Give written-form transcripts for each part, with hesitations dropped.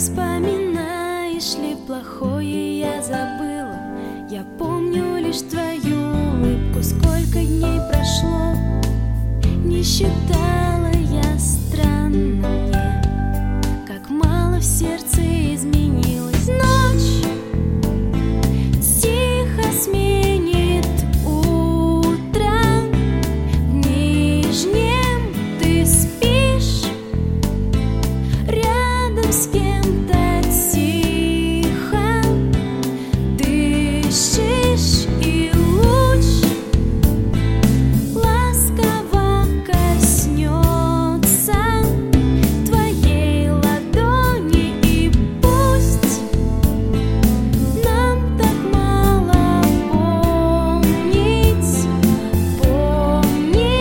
Вспоминаешь ли плохое я забыла? Я помню лишь твою улыбку. Сколько дней прошло, не считала я. Странно мне, как мало в сердце изменилось. Ночь тихо сменит утро. В нижнем ты спишь рядом с кем-то тихо. Дышишь, и луч ласково коснется твоей ладони. И пусть нам так мало помнить, помни.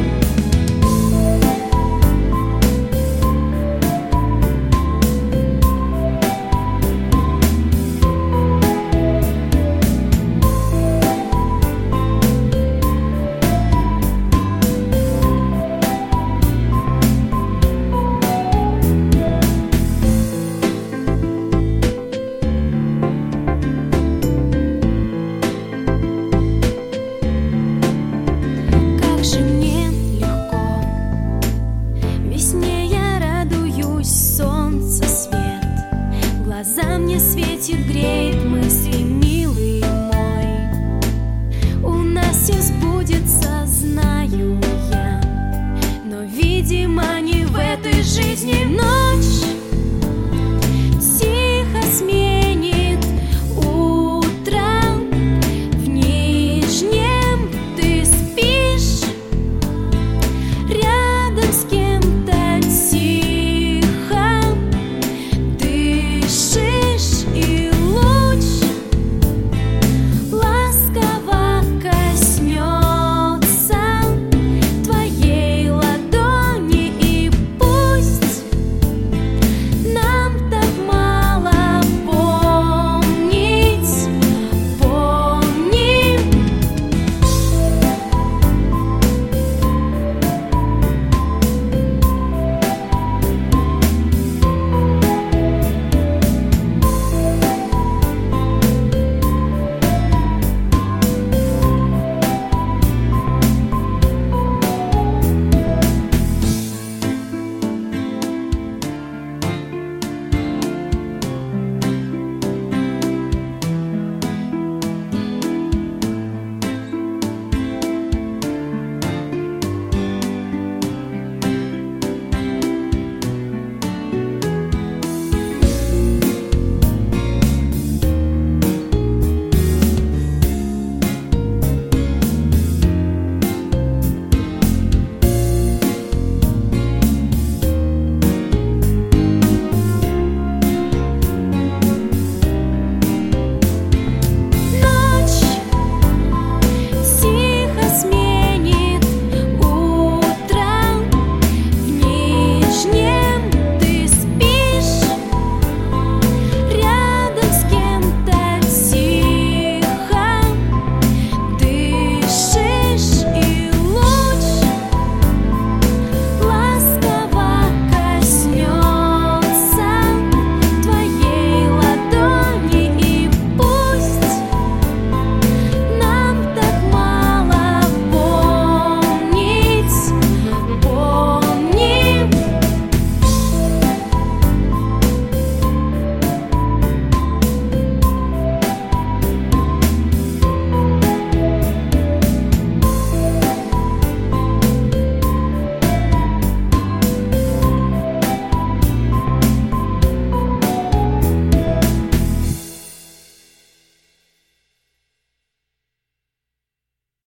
Как же мне легко, весне я радуюсь, солнце свет, глаза мне светит, греет, мы